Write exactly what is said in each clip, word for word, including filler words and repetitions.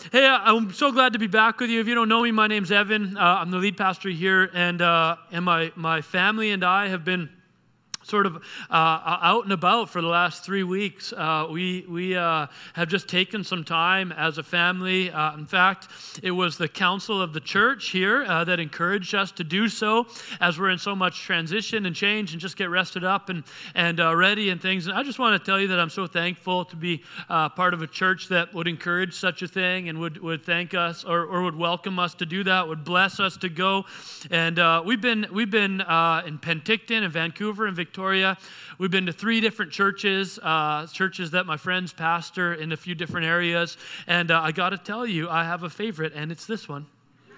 Hey, I'm so glad to be back with you. If you don't know me, my name's Evan. Uh, I'm the lead pastor here, and uh, and my my family and I have been sort of uh, out and about for the last three weeks. Uh, we we uh, have just taken some time as a family. Uh, in fact, it was the council of the church here uh, that encouraged us to do so, as we're in so much transition and change, and just get rested up and and uh, ready and things. And I just want to tell you that I'm so thankful to be uh, part of a church that would encourage such a thing and would would thank us or, or would welcome us to do that, would bless us to go. And uh, we've been we've been uh, in Penticton and Vancouver and Victoria. We've been to three different churches, uh, churches that my friends pastor in a few different areas. And uh, I got to tell you, I have a favorite, and it's this one.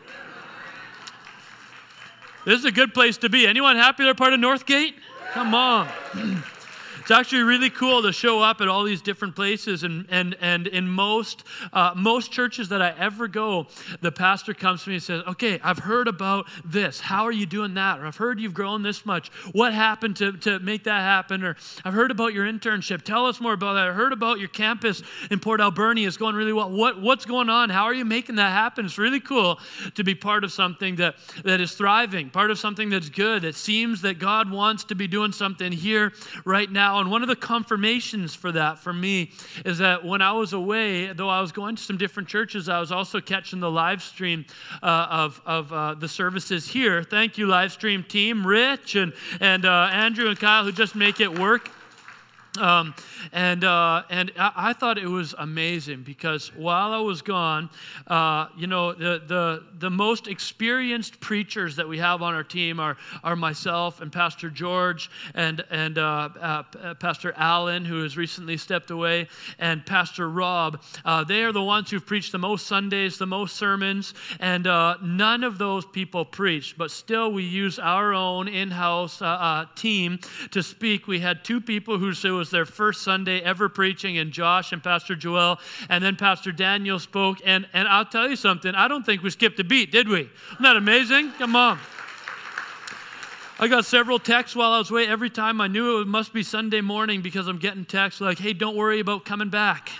This is a good place to be. Anyone happy they're part of Northgate? Come on. It's actually really cool to show up at all these different places, and and and in most uh, most churches that I ever go, the pastor comes to me and says, "Okay, I've heard about this. How are you doing that? Or I've heard you've grown this much. What happened to, to make that happen? Or I've heard about your internship. Tell us more about that. I heard about your campus in Port Alberni is going really well. What what's going on? How are you making that happen?" It's really cool to be part of something that that is thriving, part of something that's good. It seems that God wants to be doing something here right now. And one of the confirmations for that for me is that when I was away, though I was going to some different churches, I was also catching the live stream uh, of, of uh, the services here. Thank you, live stream team, Rich and, and uh, Andrew and Kyle, who just make it work. Um, and uh, and I, I thought it was amazing because while I was gone, uh, you know, the, the the most experienced preachers that we have on our team are are myself and Pastor George and and uh, uh, Pastor Alan, who has recently stepped away, and Pastor Rob. Uh, they are the ones who've preached the most Sundays, the most sermons, and uh, none of those people preached. But still, we use our own in-house uh, uh, team to speak. We had two people who said was their first Sunday ever preaching, and Josh and Pastor Joel, and then Pastor Daniel spoke, and, and I'll tell you something, I don't think we skipped a beat, did we? Isn't that amazing? Come on. I got several texts while I was away. Every time I knew it must be Sunday morning because I'm getting texts like, "Hey, don't worry about coming back."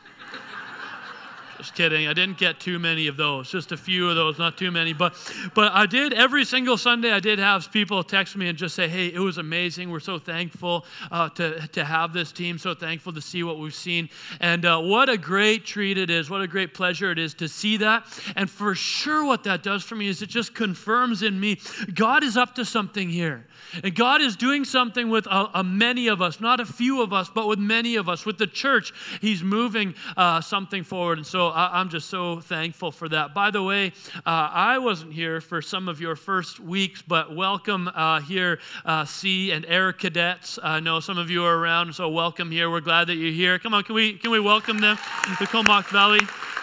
Just kidding. I didn't get too many of those. Just a few of those, not too many. But but I did, every single Sunday, I did have people text me and just say, "Hey, it was amazing. We're so thankful uh, to, to have this team, so thankful to see what we've seen." And uh, what a great treat it is. What a great pleasure it is to see that. And for sure what that does for me is it just confirms in me, God is up to something here. And God is doing something with a, a many of us, not a few of us, but with many of us. With the church, He's moving uh, something forward. And so I, I'm just so thankful for that. By the way, uh, I wasn't here for some of your first weeks, but welcome uh, here, uh, C and Air Cadets. I know some of you are around, so welcome here. We're glad that you're here. Come on, can we can we welcome them to Comox Valley?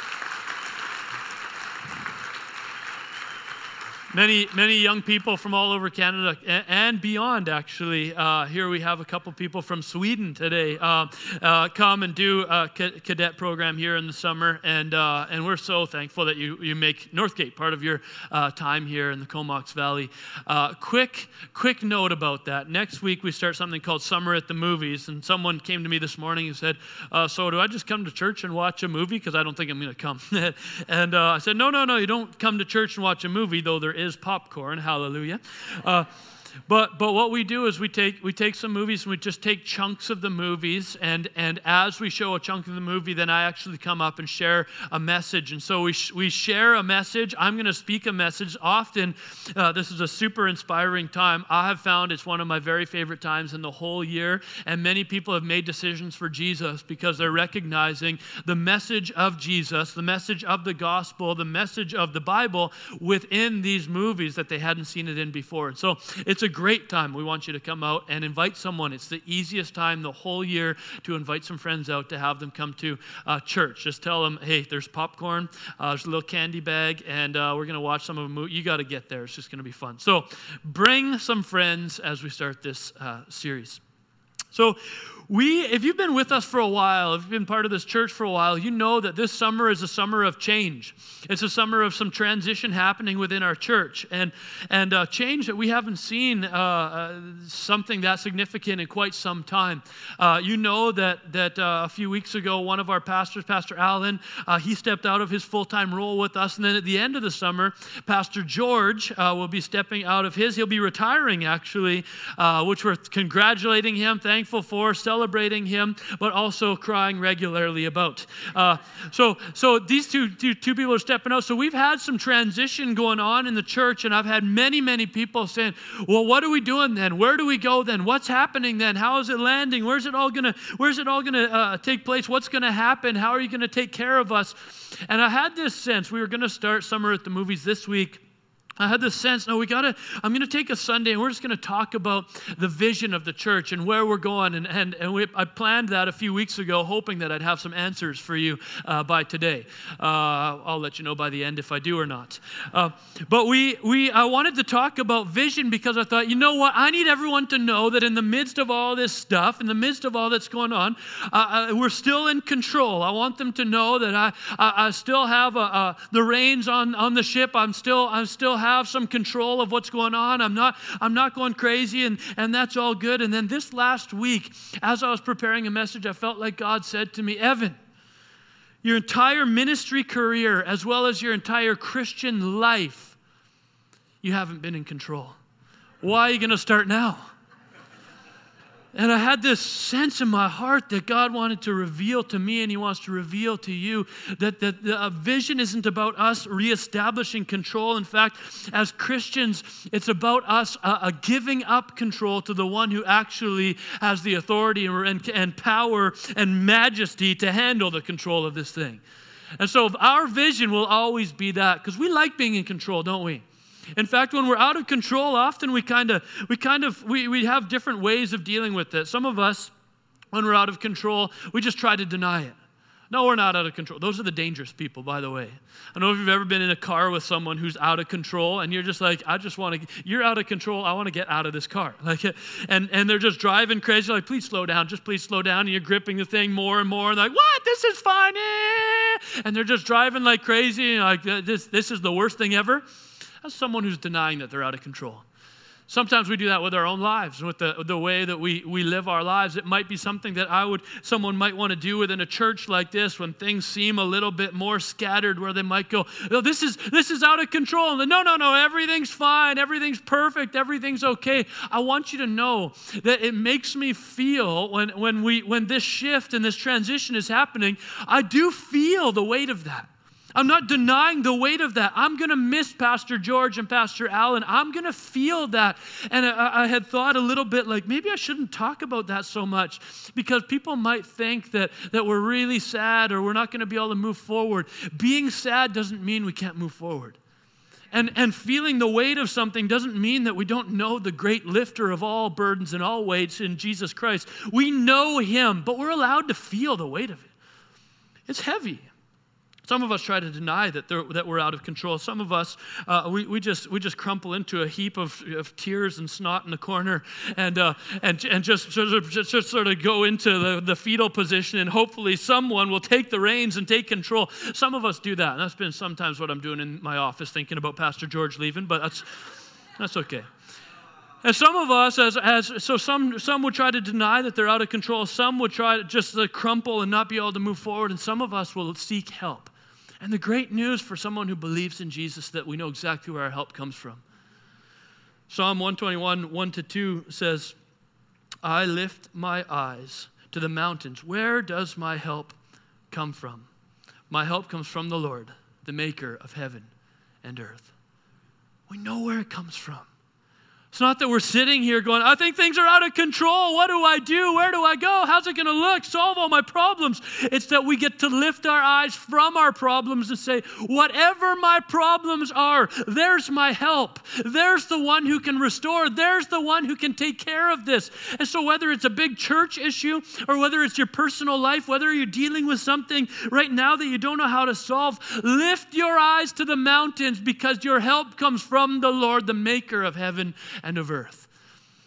Many, many young people from all over Canada and beyond, actually. Uh, here we have a couple people from Sweden today uh, uh, come and do a cadet program here in the summer, and uh, and we're so thankful that you, you make Northgate part of your uh, time here in the Comox Valley. Uh, quick, quick note about that. Next week we start something called Summer at the Movies, and someone came to me this morning and said, uh, "So do I just come to church and watch a movie? Because I don't think I'm going to come." And uh, I said, "No, no, no. You don't come to church and watch a movie, though there is popcorn, hallelujah." Uh, But but what we do is we take we take some movies and we just take chunks of the movies, and and as we show a chunk of the movie, then I actually come up and share a message. And so we sh- we share a message. I'm going to speak a message. Often, uh, this is a super inspiring time. I have found it's one of my very favorite times in the whole year, and many people have made decisions for Jesus because they're recognizing the message of Jesus, the message of the gospel, the message of the Bible within these movies that they hadn't seen it in before. And so it's It's a great time. We want you to come out and invite someone. It's the easiest time the whole year to invite some friends out to have them come to uh, church. Just tell them, "Hey, there's popcorn, uh, there's a little candy bag, and uh, we're going to watch some of them. You got to get there. It's just going to be fun." So bring some friends as we start this uh, series. So We, if you've been with us for a while, if you've been part of this church for a while, you know that this summer is a summer of change. It's a summer of some transition happening within our church, and and uh, change that we haven't seen uh, uh, something that significant in quite some time. Uh, you know that that uh, a few weeks ago, one of our pastors, Pastor Allen, uh, he stepped out of his full-time role with us, and then at the end of the summer, Pastor George uh, will be stepping out of his. He'll be retiring, actually, uh, which we're congratulating him, thankful for, celebrating celebrating him, but also crying regularly about. Uh, so so these two, two, two people are stepping out. So we've had some transition going on in the church, and I've had many, many people saying, well, what are we doing then? Where do we go then? What's happening then? How is it landing? Where's it all gonna, where's it all gonna uh, take place? What's gonna happen? How are you gonna take care of us? And I had this sense, we were gonna start Summer at the Movies this week. I had this sense, no, we gotta, I'm gonna take a Sunday and we're just gonna talk about the vision of the church and where we're going. And and, and we, I planned that a few weeks ago, hoping that I'd have some answers for you uh, by today. Uh, I'll let you know by the end if I do or not. Uh, but we, we, I wanted to talk about vision because I thought, you know what, I need everyone to know that in the midst of all this stuff, in the midst of all that's going on, uh, uh, we're still in control. I want them to know that I, I, I still have uh, uh, the reins on, on the ship. I'm still, I'm still have some control of what's going on. I'm not I'm not going crazy, and, and that's all good. And then this last week, as I was preparing a message, I felt like God said to me, Evan, your entire ministry career, as well as your entire Christian life, you haven't been in control. Why are you going to start now? And I had this sense in my heart that God wanted to reveal to me, and He wants to reveal to you, that, that the vision isn't about us reestablishing control. In fact, as Christians, it's about us uh, uh, giving up control to the one who actually has the authority and, and power and majesty to handle the control of this thing. And so our vision will always be that, because we like being in control, don't we? In fact, when we're out of control, often we kind of, we kind of, we, we have different ways of dealing with it. Some of us, when we're out of control, we just try to deny it. No, we're not out of control. Those are the dangerous people, by the way. I don't know if you've ever been in a car with someone who's out of control, and you're just like, I just want to, you're out of control, I want to get out of this car. Like, and, and they're just driving crazy, like, please slow down, just please slow down, and you're gripping the thing more and more, and like, what, this is fine, eh. And they're just driving like crazy, and like, this, this is the worst thing ever. That's someone who's denying that they're out of control. Sometimes we do that with our own lives, with the, the way that we, we live our lives. It might be something that I would, someone might want to do within a church like this when things seem a little bit more scattered, where they might go, oh, this is this is out of control. And then, no, no, no, everything's fine, everything's perfect, everything's okay. I want you to know that it makes me feel when when we when this shift and this transition is happening, I do feel the weight of that. I'm not denying the weight of that. I'm going to miss Pastor George and Pastor Allen. I'm going to feel that. And I, I had thought a little bit like, maybe I shouldn't talk about that so much, because people might think that, that we're really sad or we're not going to be able to move forward. Being sad doesn't mean we can't move forward. And, and feeling the weight of something doesn't mean that we don't know the great lifter of all burdens and all weights in Jesus Christ. We know Him, but we're allowed to feel the weight of it. It's heavy. Some of us try to deny that, that we're out of control. Some of us, uh, we, we just we just crumple into a heap of, of tears and snot in the corner, and uh, and and just sort of just, just sort of go into the, the fetal position, and hopefully someone will take the reins and take control. Some of us do that, and that's been sometimes what I'm doing in my office, thinking about Pastor George leaving, but that's that's okay. And some of us, as as so some some would try to deny that they're out of control. Some would try to just to crumple and not be able to move forward, and some of us will seek help. And the great news for someone who believes in Jesus, that we know exactly where our help comes from. Psalm one twenty-one, one to two says, I lift my eyes to the mountains. Where does my help come from? My help comes from the Lord, the maker of heaven and earth. We know where it comes from. It's not that we're sitting here going, I think things are out of control. What do I do? Where do I go? How's it going to look? Solve all my problems. It's that we get to lift our eyes from our problems and say, whatever my problems are, there's my help. There's the one who can restore. There's the one who can take care of this. And so whether it's a big church issue or whether it's your personal life, whether you're dealing with something right now that you don't know how to solve, lift your eyes to the mountains, because your help comes from the Lord, the maker of heaven and of earth.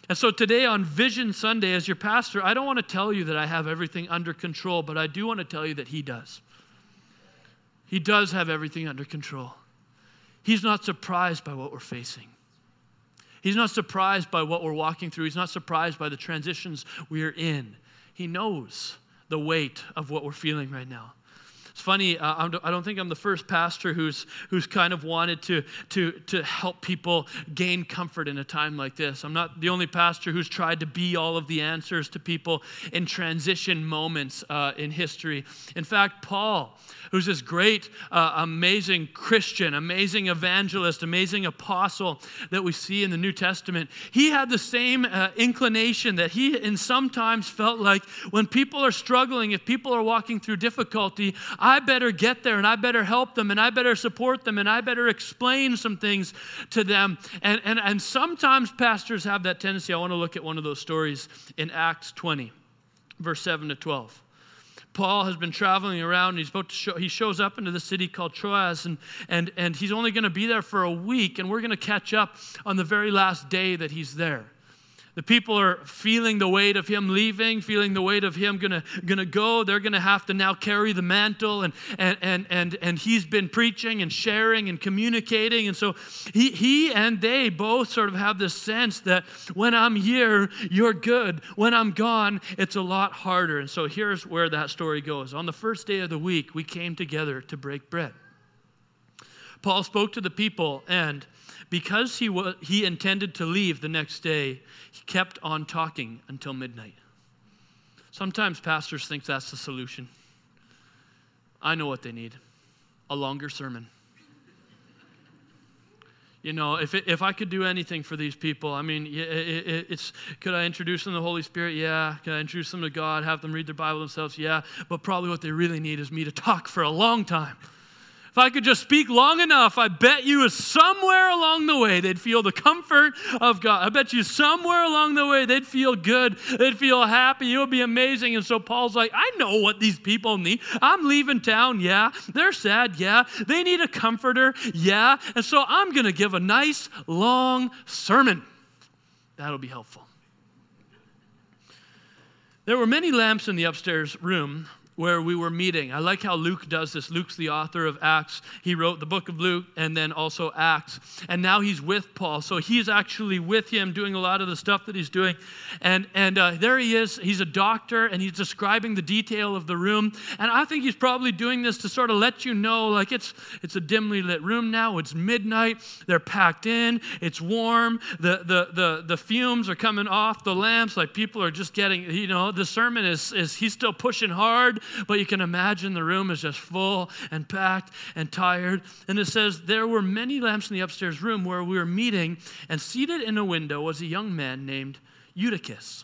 And so today on Vision Sunday, as your pastor, I don't want to tell you that I have everything under control, but I do want to tell you that he does. He does have everything under control. He's not surprised by what we're facing. He's not surprised by what we're walking through. He's not surprised by the transitions we are in. He knows the weight of what we're feeling right now. It's funny, uh, I'm, I don't think I'm the first pastor who's who's kind of wanted to, to, to help people gain comfort in a time like this. I'm not the only pastor who's tried to be all of the answers to people in transition moments uh, in history. In fact, Paul, who's this great, uh, amazing Christian, amazing evangelist, amazing apostle that we see in the New Testament, he had the same uh, inclination that he in sometimes felt like when people are struggling, if people are walking through difficulty, I better get there and I better help them and I better support them and I better explain some things to them. And, and, and sometimes pastors have that tendency. I want to look at one of those stories in Acts twenty, verse seven to twelve. Paul has been traveling around and he's about to show, he shows up into the city called Troas and, and, and he's only going to be there for a week, and we're going to catch up on the very last day that he's there. The people are feeling the weight of him leaving, feeling the weight of him gonna, gonna go. They're gonna have to now carry the mantle, and and and and and he's been preaching and sharing and communicating. And so he he and they both sort of have this sense that when I'm here, you're good. When I'm gone, it's a lot harder. And so here's where that story goes. On the first day of the week, we came together to break bread. Paul spoke to the people, and because he was, he intended to leave the next day, he kept on talking until midnight. Sometimes pastors think that's the solution. I know what they need. A longer sermon. You know, if it, if I could do anything for these people, I mean, it, it, it's, could I introduce them to the Holy Spirit? Yeah. Could I introduce them to God, have them read their Bible themselves? Yeah. But probably what they really need is me to talk for a long time. If I could just speak long enough, I bet you somewhere along the way they'd feel the comfort of God. I bet you somewhere along the way they'd feel good. They'd feel happy. It would be amazing. And so Paul's like, I know what these people need. I'm leaving town. Yeah. They're sad. Yeah. They need a comforter. Yeah. And so I'm going to give a nice long sermon. That'll be helpful. There were many lamps in the upstairs room where we were meeting. I like how Luke does this. Luke's the author of Acts. He wrote the book of Luke and then also Acts. And now he's with Paul. So he's actually with him doing a lot of the stuff that he's doing. And, and uh, there he is. He's a doctor and he's describing the detail of the room. And I think he's probably doing this to sort of let you know, like it's it's a dimly lit room now. It's midnight. They're packed in. It's warm. The, the, the, the fumes are coming off the lamps. Like people are just getting, you know, the sermon is, is he's still pushing hard. But you can imagine the room is just full and packed and tired. And it says, there were many lamps in the upstairs room where we were meeting, and seated in a window was a young man named Eutychus.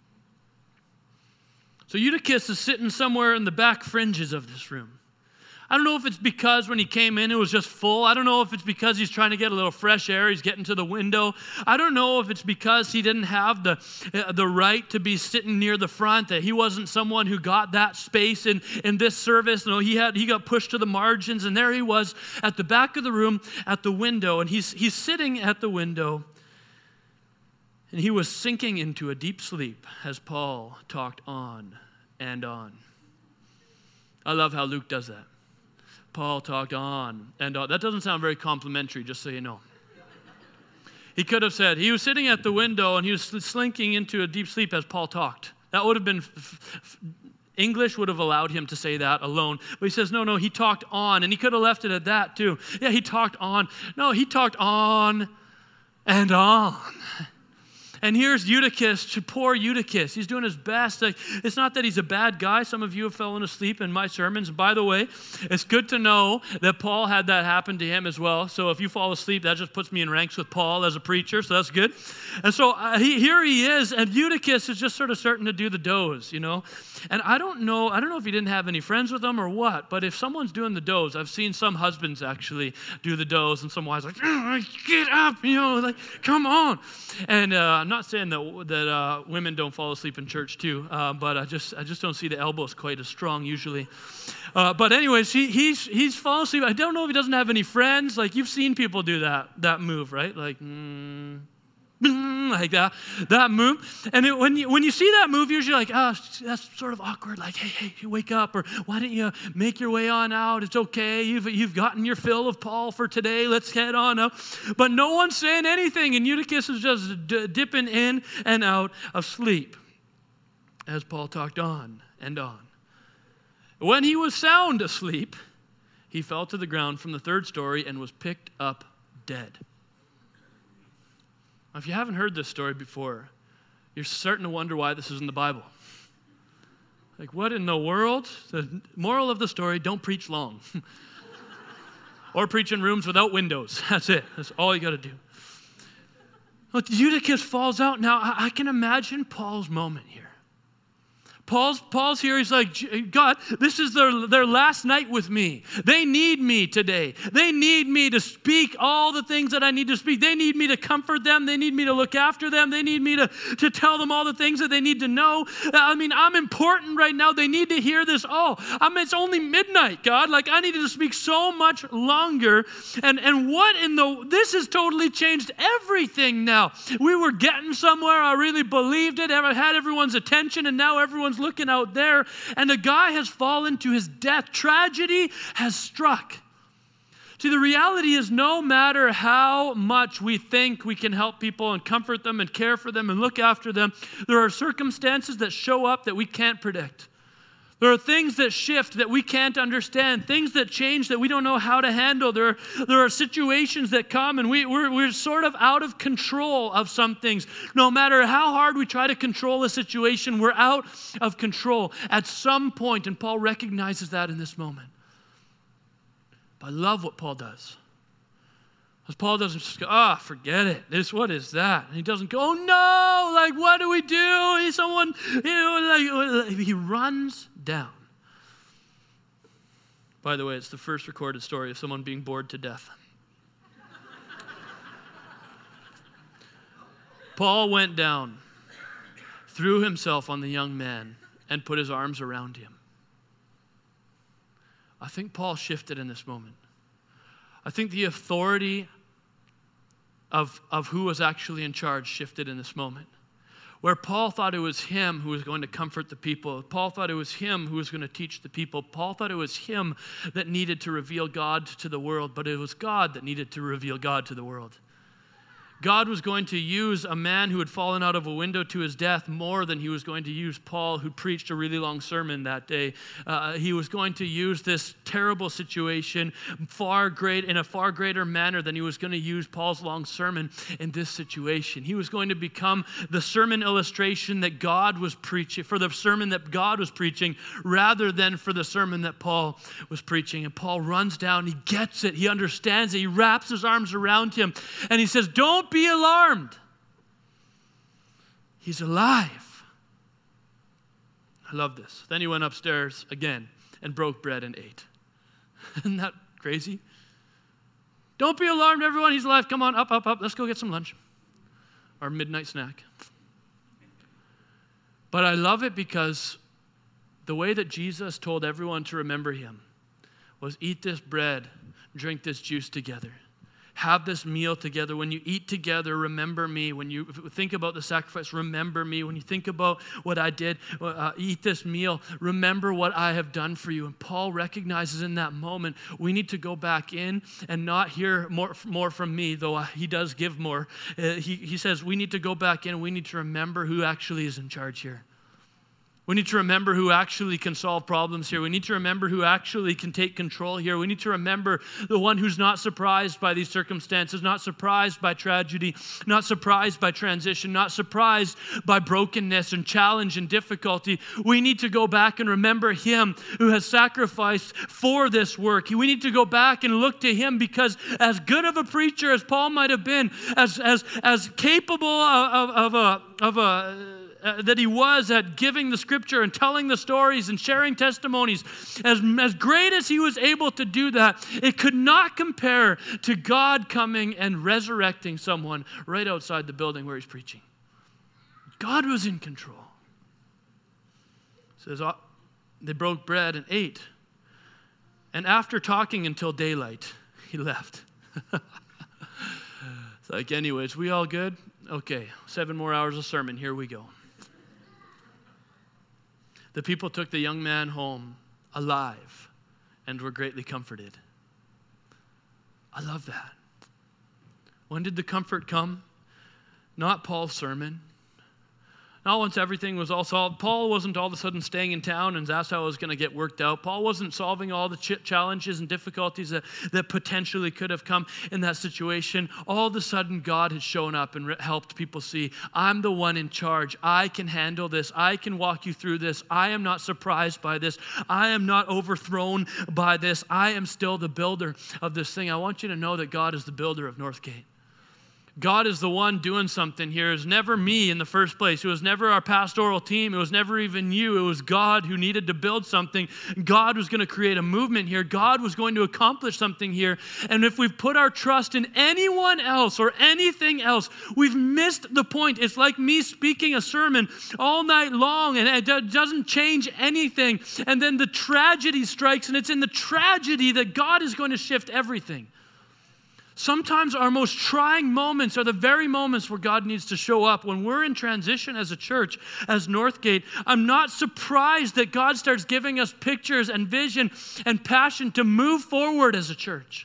So Eutychus is sitting somewhere in the back fringes of this room. I don't know if it's because when he came in it was just full. I don't know if it's because he's trying to get a little fresh air. He's getting to the window. I don't know if it's because he didn't have the, uh, the right to be sitting near the front, that he wasn't someone who got that space in, in this service. No, he had he got pushed to the margins, and there he was at the back of the room at the window, and he's he's sitting at the window, and he was sinking into a deep sleep as Paul talked on and on. I love how Luke does that. Paul talked on and on. That doesn't sound very complimentary, just so you know. He could have said, he was sitting at the window and he was slinking into a deep sleep as Paul talked. That would have been, f- f- English would have allowed him to say that alone. But he says, no, no, he talked on. And he could have left it at that too. Yeah, he talked on. No, he talked on and on. And here's Eutychus, poor Eutychus. He's doing his best. Like, it's not that he's a bad guy. Some of you have fallen asleep in my sermons. By the way, it's good to know that Paul had that happen to him as well. So if you fall asleep, that just puts me in ranks with Paul as a preacher, so that's good. And so uh, he, here he is, and Eutychus is just sort of starting to do the doze, you know. And I don't know, I don't know if he didn't have any friends with him or what, but if someone's doing the doze, I've seen some husbands actually do the doze, and some wives are like, oh, get up, you know, like, come on. And uh, I'm not saying that that uh, women don't fall asleep in church too, uh, but I just I just don't see the elbows quite as strong usually. Uh, but anyways, he he's he's falling asleep. I don't know if he doesn't have any friends. Like, you've seen people do that that move, right? Like, mm, like that, that move. And it, when you when you see that move, usually like, oh, that's sort of awkward. Like, hey, hey, you wake up, or why don't you make your way on out? It's okay. You've you've gotten your fill of Paul for today. Let's head on up. But no one's saying anything, and Eutychus is just d- dipping in and out of sleep as Paul talked on and on. When he was sound asleep, he fell to the ground from the third story and was picked up dead. Now, if you haven't heard this story before, you're starting to wonder why this is in the Bible. Like, what in the world? The moral of the story, don't preach long. Or preach in rooms without windows. That's it. That's all you got to do. Well, Eutychus falls out. Now, I can imagine Paul's moment here. Paul's, Paul's here, he's like, God, this is their, their last night with me. They need me today. They need me to speak all the things that I need to speak. They need me to comfort them. They need me to look after them. They need me to, to tell them all the things that they need to know. I mean, I'm important right now. They need to hear this. Oh, I mean, it's only midnight, God. Like, I needed to speak so much longer. And, and what in the, this has totally changed everything now. We were getting somewhere. I really believed it. I had everyone's attention, and now everyone's looking out there, and the guy has fallen to his death. Tragedy has struck. See, the reality is no matter how much we think we can help people and comfort them and care for them and look after them, there are circumstances that show up that we can't predict. There are things that shift that we can't understand, things that change that we don't know how to handle. There are, there are situations that come, and we, we're, we're sort of out of control of some things. No matter how hard we try to control a situation, we're out of control at some point, and Paul recognizes that in this moment. But I love what Paul does. Because Paul doesn't just go, ah, oh, forget it. This, what is that? And he doesn't go, oh no, like what do we do? Someone, you know, like, he runs down. By the way, it's the first recorded story of someone being bored to death. Paul went down, threw himself on the young man, and put his arms around him. I think Paul shifted in this moment. I think the authority of, of who was actually in charge shifted in this moment. Where Paul thought it was him who was going to comfort the people. Paul thought it was him who was going to teach the people. Paul thought it was him that needed to reveal God to the world, but it was God that needed to reveal God to the world. God was going to use a man who had fallen out of a window to his death more than he was going to use Paul, who preached a really long sermon that day. Uh, he was going to use this terrible situation far great in a far greater manner than he was going to use Paul's long sermon in this situation. He was going to become the sermon illustration that God was preaching, for the sermon that God was preaching, rather than for the sermon that Paul was preaching. And Paul runs down, he gets it, he understands it, he wraps his arms around him, and he says, don't be alarmed. He's alive. I love this. Then he went upstairs again and broke bread and ate. Isn't that crazy? Don't be alarmed, everyone. He's alive. Come on, up, up, up. Let's go get some lunch. Our midnight snack. But I love it because the way that Jesus told everyone to remember him was eat this bread, drink this juice together. Have this meal together. When you eat together, remember me. When you think about the sacrifice, remember me. When you think about what I did, uh, eat this meal, remember what I have done for you. And Paul recognizes in that moment, we need to go back in and not hear more, more from me, though he does give more. Uh, he, he says we need to go back in and we need to remember who actually is in charge here. We need to remember who actually can solve problems here. We need to remember who actually can take control here. We need to remember the one who's not surprised by these circumstances, not surprised by tragedy, not surprised by transition, not surprised by brokenness and challenge and difficulty. We need to go back and remember him who has sacrificed for this work. We need to go back and look to him because as good of a preacher as Paul might have been, as, as, as capable of, of, of a, of a Uh, that he was at giving the scripture and telling the stories and sharing testimonies, as, as great as he was able to do that, it could not compare to God coming and resurrecting someone right outside the building where he's preaching. God was in control. It says, oh, they broke bread and ate. And after talking until daylight, he left. It's like, anyways, we all good? Okay, seven more hours of sermon. Here we go. The people took the young man home alive and were greatly comforted. I love that. When did the comfort come? Not Paul's sermon. Not once everything was all solved. Paul wasn't all of a sudden staying in town and that's how it was going to get worked out. Paul wasn't solving all the ch- challenges and difficulties that, that potentially could have come in that situation. All of a sudden, God had shown up and re- helped people see, I'm the one in charge. I can handle this. I can walk you through this. I am not surprised by this. I am not overthrown by this. I am still the builder of this thing. I want you to know that God is the builder of Northgate. God is the one doing something here. It was never me in the first place. It was never our pastoral team. It was never even you. It was God who needed to build something. God was going to create a movement here. God was going to accomplish something here. And if we've put our trust in anyone else or anything else, we've missed the point. It's like me speaking a sermon all night long and it doesn't change anything. And then the tragedy strikes, and it's in the tragedy that God is going to shift everything. Sometimes our most trying moments are the very moments where God needs to show up. When we're in transition as a church, as Northgate, I'm not surprised that God starts giving us pictures and vision and passion to move forward as a church.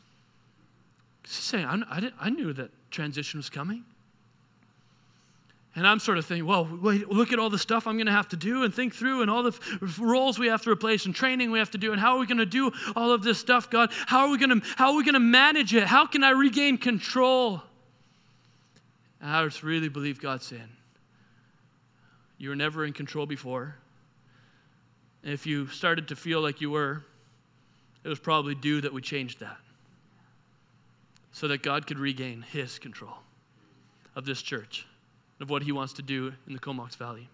He's saying, I, I, I knew that transition was coming. And I'm sort of thinking, well, wait, look at all the stuff I'm going to have to do and think through and all the f- roles we have to replace and training we have to do and how are we going to do all of this stuff, God? How are we going to how are we going to manage it? How can I regain control? And I just really believe God's saying, you were never in control before. And if you started to feel like you were, it was probably due that we changed that so that God could regain his control of this church, of what he wants to do in the Comox Valley.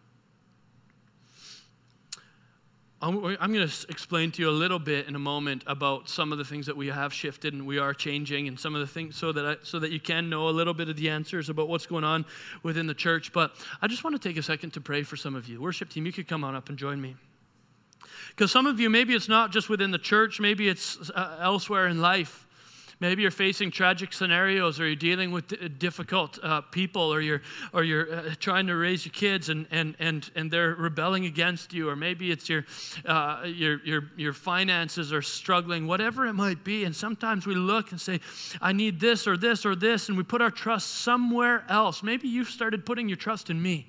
I'm, I'm going to explain to you a little bit in a moment about some of the things that we have shifted and we are changing, and some of the things so that I, so that you can know a little bit of the answers about what's going on within the church. But I just want to take a second to pray for some of you. Worship team, you could come on up and join me. Because some of you, maybe it's not just within the church, maybe it's uh, elsewhere in life. Maybe you're facing tragic scenarios, or you're dealing with d- difficult uh, people, or you're or you're uh, trying to raise your kids and and and and they're rebelling against you, or maybe it's your uh, your your your finances are struggling, whatever it might be. And sometimes we look and say, I need this or this or this, and we put our trust somewhere else. Maybe you've started putting your trust in me.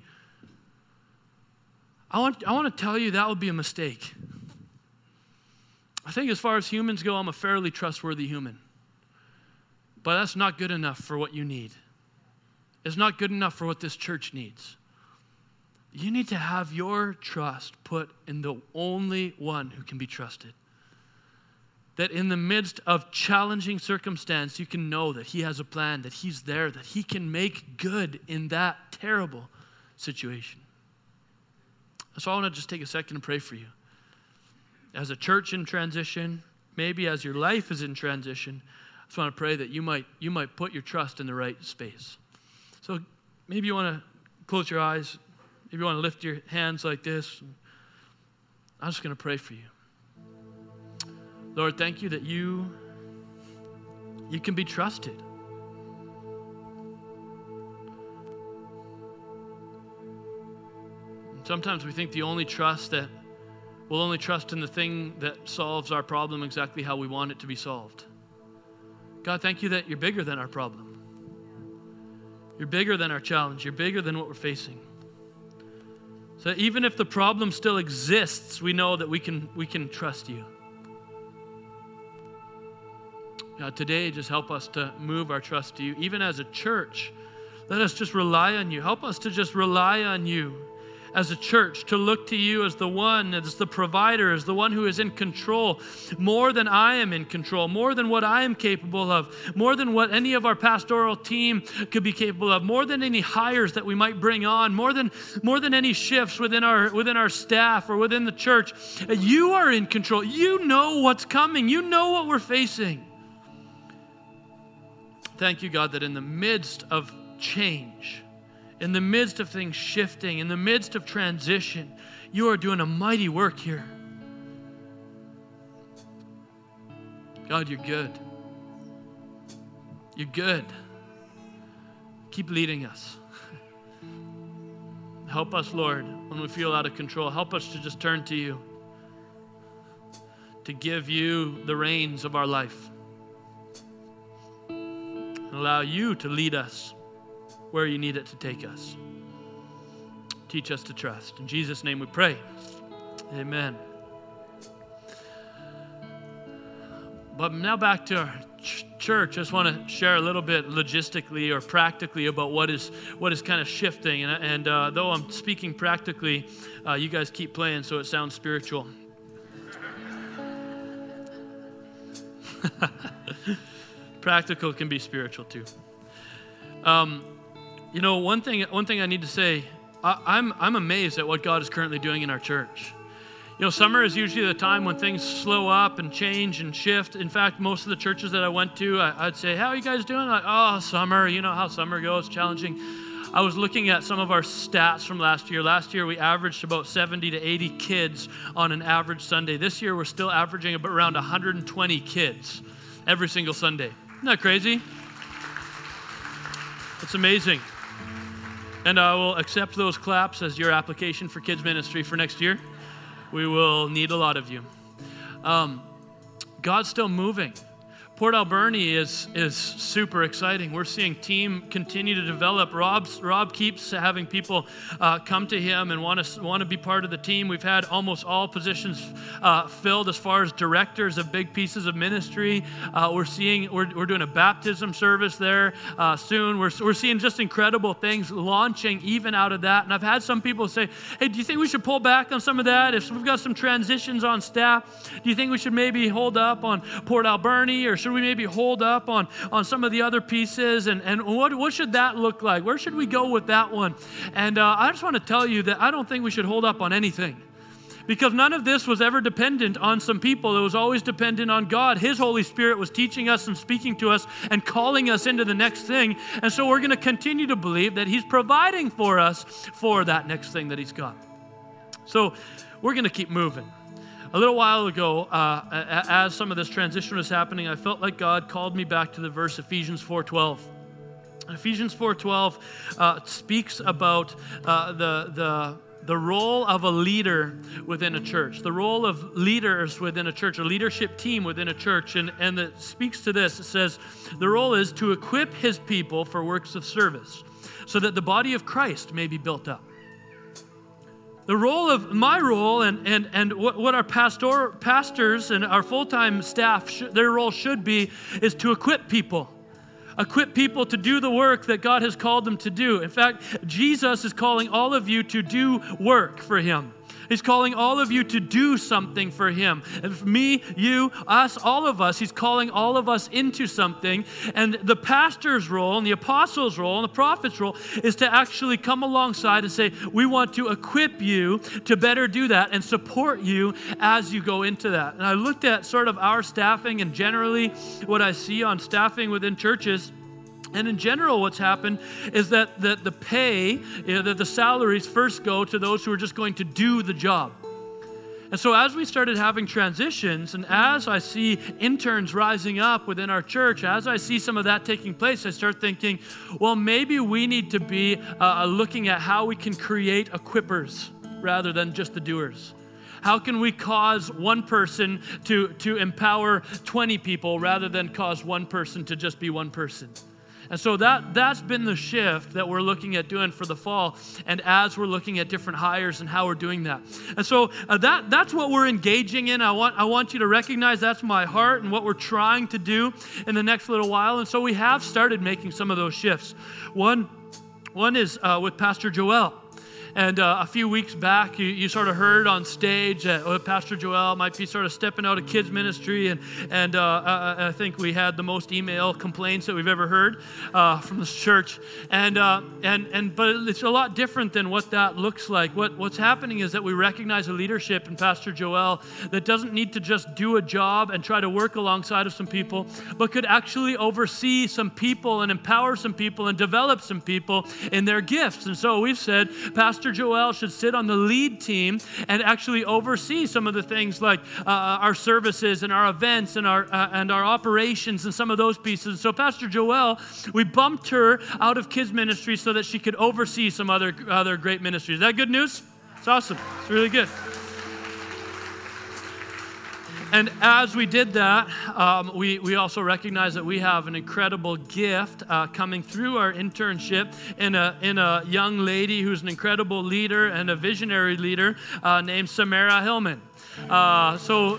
I want I want to tell you that would be a mistake. I think as far as humans go, I'm a fairly trustworthy human. But that's not good enough for what you need. It's not good enough for what this church needs. You need to have your trust put in the only one who can be trusted. That in the midst of challenging circumstance, you can know that he has a plan, that he's there, that he can make good in that terrible situation. So I want to just take a second and pray for you. As a church in transition, maybe as your life is in transition, I just want to pray that you might you might put your trust in the right space. So maybe you want to close your eyes. Maybe you want to lift your hands like this. I'm just going to pray for you. Lord, thank you that you, you can be trusted. Sometimes we think the only trust that we'll only trust in the thing that solves our problem exactly how we want it to be solved. God, thank you that you're bigger than our problem. You're bigger than our challenge. You're bigger than what we're facing. So even if the problem still exists, we know that we can we can trust you. God, today just help us to move our trust to you. Even as a church, let us just rely on you. Help us to just rely on you as a church, to look to you as the one, as the provider, as the one who is in control, more than I am in control, more than what I am capable of, more than what any of our pastoral team could be capable of, more than any hires that we might bring on, more than more than any shifts within our within our staff or within the church. You are in control. You know what's coming. You know what we're facing. Thank you, God, that in the midst of change, in the midst of things shifting, in the midst of transition, you are doing a mighty work here. God, you're good. You're good. keep leading us. Help us, Lord, when we feel out of control. Help us to just turn to you, to give you the reins of our life, and allow you to lead us where you need it to take us. Teach us to trust. In Jesus' name we pray. Amen. But now back to our ch- church. I just want to share a little bit logistically or practically about what is what is kind of shifting. And, and uh, though I'm speaking practically, uh, you guys keep playing so it sounds spiritual. Practical can be spiritual too. Um, you know, one thing one thing I need to say, I, I'm I'm amazed at what God is currently doing in our church. You know, summer is usually the time when things slow up and change and shift. In fact, most of the churches that I went to, I, I'd say, how are you guys doing? Like, oh, summer, you know how summer goes, challenging. I was looking at some of our stats from last year. Last year, we averaged about seventy to eighty kids on an average Sunday. This year, we're still averaging about around one hundred twenty kids every single Sunday. Isn't that crazy? It's amazing. And I will accept those claps as your application for kids ministry for next year. We will need a lot of you. Um, God's still moving. Port Alberni is is super exciting. We're seeing team continue to develop. Rob's, Rob keeps having people uh, come to him and want to want to be part of the team. We've had almost all positions uh, filled as far as directors of big pieces of ministry. Uh, we're seeing we're we're doing a baptism service there uh, soon. We're we're seeing just incredible things launching even out of that. And I've had some people say, "Hey, do you think we should pull back on some of that? If we've got some transitions on staff, do you think we should maybe hold up on Port Alberni, or should we maybe hold up on, on some of the other pieces? And, and what, what should that look like? Where should we go with that one?" And uh, I just want to tell you that I don't think we should hold up on anything, because none of this was ever dependent on some people. It was always dependent on God. His Holy Spirit was teaching us and speaking to us and calling us into the next thing. And so we're going to continue to believe that He's providing for us for that next thing that He's got. So we're going to keep moving. A little while ago, uh, as some of this transition was happening, I felt like God called me back to the verse Ephesians four twelve. Ephesians four twelve uh, speaks about uh, the the the role of a leader within a church, the role of leaders within a church, a leadership team within a church, and and it speaks to this. It says the role is to equip His people for works of service, so that the body of Christ may be built up. The role of my role and and and what, what our pastor pastors and our full-time staff sh- their role should be is to equip people. Equip people to do the work that God has called them to do. In fact, Jesus is calling all of you to do work for Him. He's calling all of you to do something for Him. And for me, you, us, all of us, He's calling all of us into something. And the pastor's role and the apostle's role and the prophet's role is to actually come alongside and say, we want to equip you to better do that and support you as you go into that. And I looked at sort of our staffing and generally what I see on staffing within churches. And in general, what's happened is that the, the pay, you know, that the salaries first go to those who are just going to do the job. And so as we started having transitions, and as I see interns rising up within our church, as I see some of that taking place, I start thinking, well, maybe we need to be uh, looking at how we can create equippers rather than just the doers. How can we cause one person to, to empower twenty people rather than cause one person to just be one person? And so that, that's been the shift that we're looking at doing for the fall, and as we're looking at different hires and how we're doing that. And so uh, that that's what we're engaging in. I want I want you to recognize that's my heart and what we're trying to do in the next little while. And so we have started making some of those shifts. One, one is uh, with Pastor Joel. And uh, a few weeks back, you, you sort of heard on stage that uh, Pastor Joel might be sort of stepping out of kids ministry, and and uh, I, I think we had the most email complaints that we've ever heard uh, from this church. And uh, and and but it's a lot different than what that looks like. What what's happening is that we recognize a leadership in Pastor Joel that doesn't need to just do a job and try to work alongside of some people, but could actually oversee some people and empower some people and develop some people in their gifts. And so we've said, Pastor Pastor Joel should sit on the lead team and actually oversee some of the things like uh, our services and our events and our uh, and our operations and some of those pieces. So Pastor Joel, we bumped her out of kids ministry so that she could oversee some other other great ministries. Is that good news? It's awesome. It's really good. And as we did that, um, we, we also recognize that we have an incredible gift uh, coming through our internship in a, in a young lady who's an incredible leader and a visionary leader uh, named Samara Hillman. Uh, so...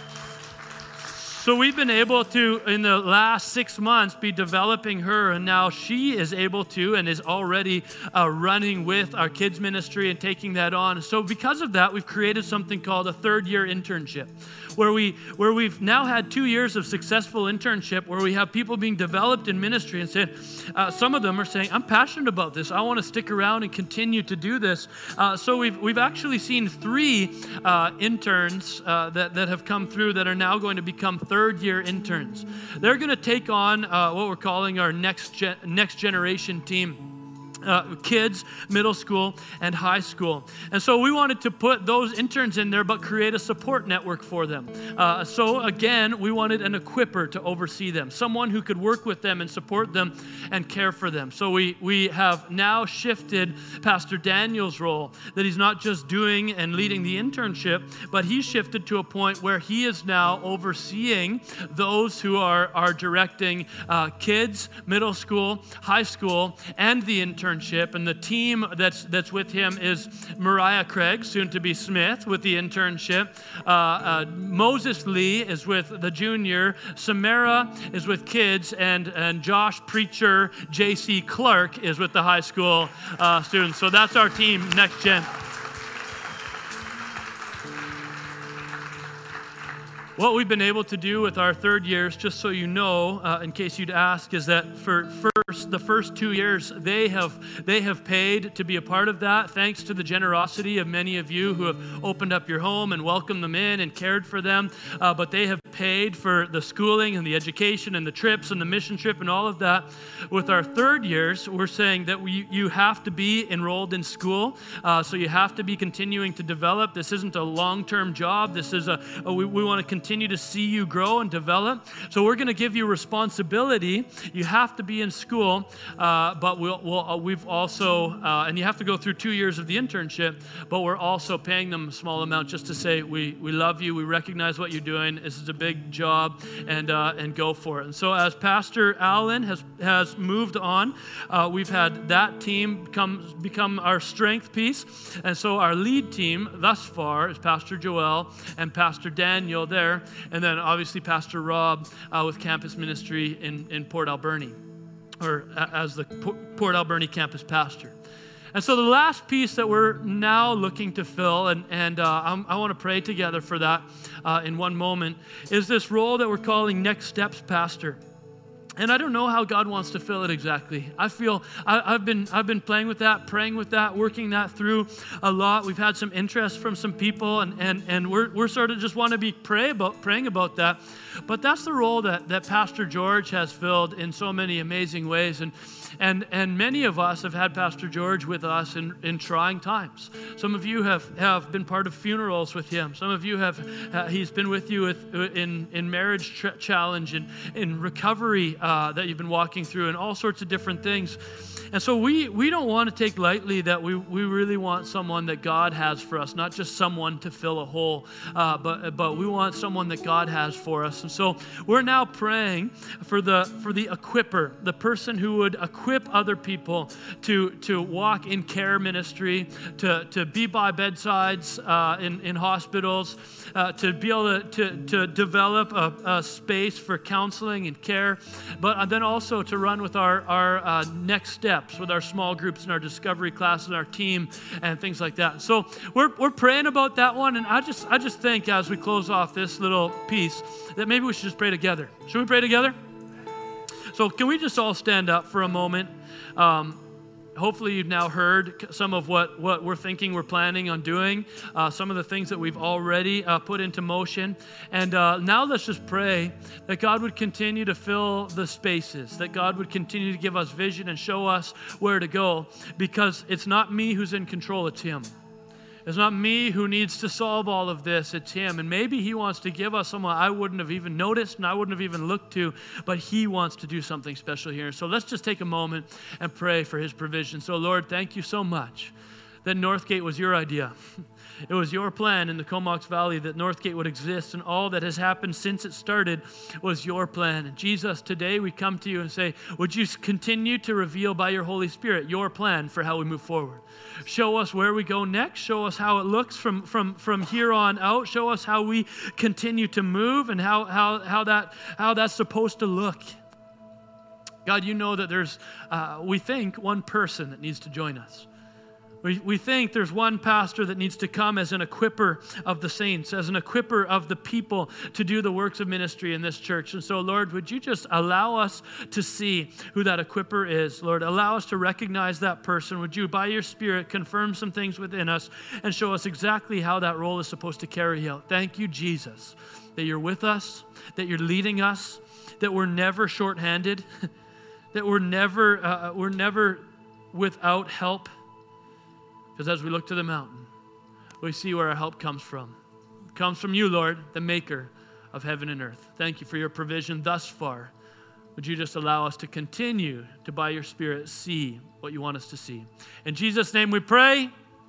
So we've been able to, in the last six months, be developing her, and now she is able to and is already uh, running with our kids ministry and taking that on. So because of that, we've created something called a third-year internship, where we where we've now had two years of successful internship, where we have people being developed in ministry and saying, uh, some of them are saying, I'm passionate about this. I want to stick around and continue to do this. Uh, so we've we've actually seen three uh, interns uh, that that have come through that are now going to become third-year interns. They're going to take on uh, what we're calling our next gen- next generation team. Uh, kids, middle school, and high school. And so we wanted to put those interns in there, but create a support network for them. Uh, so again, we wanted an equipper to oversee them, someone who could work with them and support them and care for them. So we, we have now shifted Pastor Daniel's role, that he's not just doing and leading the internship, but he's shifted to a point where he is now overseeing those who are, are directing uh, kids, middle school, high school, and the internship. And the team that's that's with him is Mariah Craig, soon to be Smith, with the internship. Uh, uh, Moses Lee is with the junior. Samara is with kids, and and Josh Preacher, J C Clark is with the high school uh, students. So that's our team, Next Gen. What we've been able to do with our third years, just so you know, uh, in case you'd ask, is that for first the first two years, they have they have paid to be a part of that, thanks to the generosity of many of you who have opened up your home and welcomed them in and cared for them. Uh, but they have paid for the schooling and the education and the trips and the mission trip and all of that. With our third years, we're saying that we, you have to be enrolled in school, uh, so you have to be continuing to develop. This isn't a long-term job. This is a, a we, we want to continue Continue to see you grow and develop. So we're going to give you responsibility. You have to be in school, uh, but we'll, we'll, uh, we've also, uh, and you have to go through two years of the internship, but we're also paying them a small amount just to say, we, we love you, we recognize what you're doing, this is a big job, and uh, and go for it. And so as Pastor Allen has, has moved on, uh, we've had that team become, become our strength piece, and so our lead team thus far is Pastor Joel and Pastor Daniel there. And then obviously Pastor Rob uh, with campus ministry in, in Port Alberni, or uh, as the P- Port Alberni campus pastor. And so the last piece that we're now looking to fill, and, and uh, I'm, I want to pray together for that uh, in one moment, is this role that we're calling Next Steps Pastor. And I don't know how God wants to fill it exactly. I feel I, I've been I've been playing with that, praying with that, working that through a lot. We've had some interest from some people, and and and we're we're sort of just want to be pray about praying about that. But that's the role that that Pastor George has filled in so many amazing ways. And and and many of us have had Pastor George with us in, in trying times. Some of you have, have been part of funerals with him. Some of you have uh, he's been with you with, in in marriage tra- challenge and in recovery. Uh, that you've been walking through and all sorts of different things. And so we we don't want to take lightly that we, we really want someone that God has for us, not just someone to fill a hole, uh, but but we want someone that God has for us. And so we're now praying for the for the equipper, the person who would equip other people to to walk in care ministry, to, to be by bedsides uh, in, in hospitals, uh, to be able to, to, to develop a, a space for counseling and care, but then also to run with our, our uh, next steps, with our small groups and our discovery classes and our team and things like that. So we're we're praying about that one, and I just I just think as we close off this little piece that maybe we should just pray together. Should we pray together? So can we just all stand up for a moment? Um, hopefully you've now heard some of what, what we're thinking we're planning on doing, uh, some of the things that we've already uh, put into motion. And uh, now let's just pray that God would continue to fill the spaces, that God would continue to give us vision and show us where to go, because it's not me who's in control, it's Him. It's not me who needs to solve all of this, it's Him. And maybe He wants to give us someone I wouldn't have even noticed and I wouldn't have even looked to, but He wants to do something special here. So let's just take a moment and pray for His provision. So Lord, thank you so much that Northgate was your idea. It was your plan in the Comox Valley that Northgate would exist, and all that has happened since it started was your plan. And Jesus, today we come to you and say, would you continue to reveal by your Holy Spirit your plan for how we move forward? Show us where we go next. Show us how it looks from, from, from here on out. Show us how we continue to move and how, how, how, that, how that's supposed to look. God, you know that there's, uh, we think, one person that needs to join us. We, we think there's one pastor that needs to come as an equipper of the saints, as an equipper of the people to do the works of ministry in this church. And so, Lord, would you just allow us to see who that equipper is? Lord, allow us to recognize that person. Would you, by your Spirit, confirm some things within us and show us exactly how that role is supposed to carry out? Thank you, Jesus, that you're with us, that you're leading us, that we're never shorthanded, that we're never, uh, we're never without help. Because as we look to the mountain, we see where our help comes from. It comes from you, Lord, the maker of heaven and earth. Thank you for your provision thus far. Would you just allow us to continue to, by your Spirit, see what you want us to see. In Jesus' name we pray.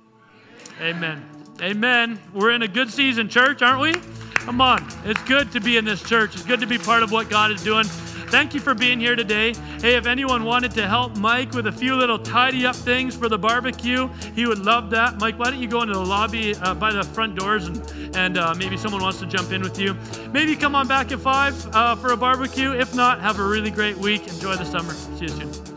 Amen. Amen. Amen. We're in a good season, church, aren't we? Come on. It's good to be in this church. It's good to be part of what God is doing. Thank you for being here today. Hey, if anyone wanted to help Mike with a few little tidy up things for the barbecue, he would love that. Mike, why don't you go into the lobby uh, by the front doors and, and uh, maybe someone wants to jump in with you. Maybe come on back at five uh, for a barbecue. If not, have a really great week. Enjoy the summer. See you soon.